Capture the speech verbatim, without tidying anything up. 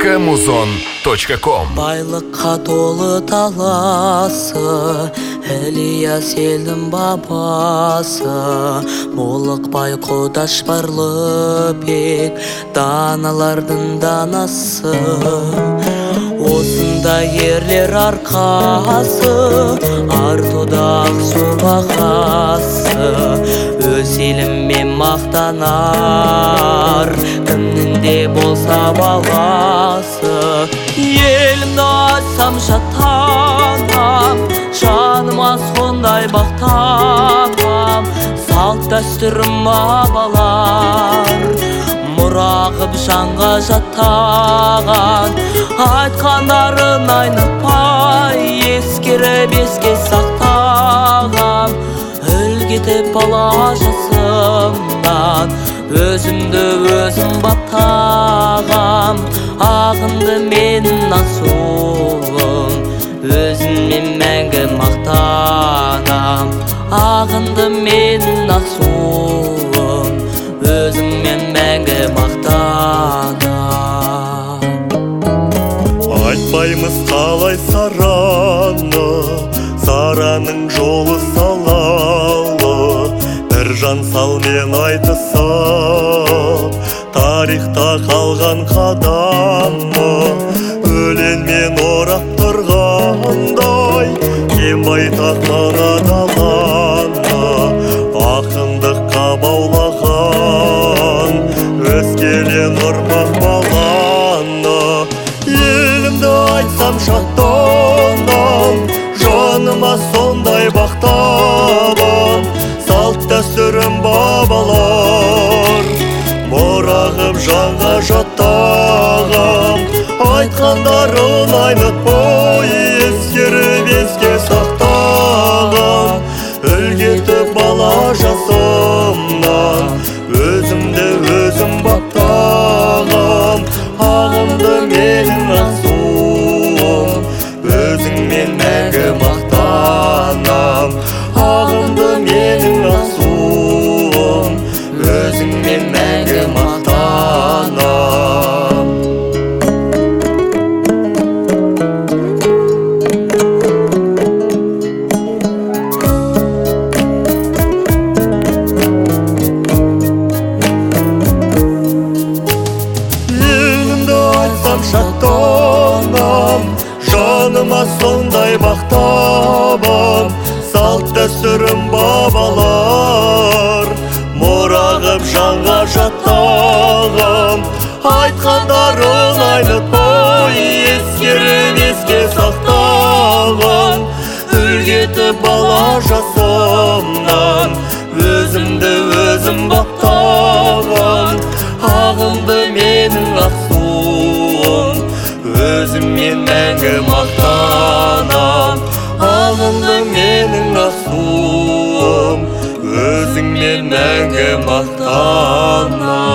точка музон точка ком. Байлыққа толы таласы, Ілияс елдің бабасы, Молықбай Қодаш Барлыбек, даналардың данасы. Осында ерлер арқасы, артуда ақсу бағасы. Өз еліммен мақтанар, кімнің де болса баласы. Елімді айтсам жатанам, жаныма сондай бақтапам. Салт дәстүрім бабалар, мұрағып жанға жатаған. Айтқандарын айнытпай, ескеріп еске сақтағам. Үлгетіп бала жасымнан, өзімді өзім баптағам. Ағынды менің асуым, өзіммен мәңгі мақтанам. Ағынды менің асуым, өзіммен мәңгі мақтанам. Айтпаймыз қалай сараны, сараның жолы салалы. Бір жан салмен айтысып, тарихта қалған қадамы. Өлеңмен орап тұрғандай, кем байтақ мына даланы. Ақындыққа баулаған, өскелең ұрпақ баланы. Елімді айтсам шаттанам, жаныма сондай бақтабам. Салт дәстүрім бабалар, мұрағып жанға жаттағам. Айтқандарын айнытпай, ескеріп еске сақтағам. Үлгетіп бала жасымнан, өзімді өзім баптағам. Ағынды менің ақсуым, өзіңмен мәңгі мақтанам. Ағынды менің ақсуым, өзіңмен мәңгі мақтанам. Шаттанам, жаныма сондай бақтабам. Салт дәстүрім бабалар, мұрағып жанға жаттағам. Айтқандарын айнытпай, ескеріп еске сақтағам. Үлгетіп бала жасымнан, өзімді өзім баптағам. Ағынды менің ақсуым, өзіммен мәңгі мақтанам. Ағынды менің ақсуым, өзіңмен мәңгі мақтанам.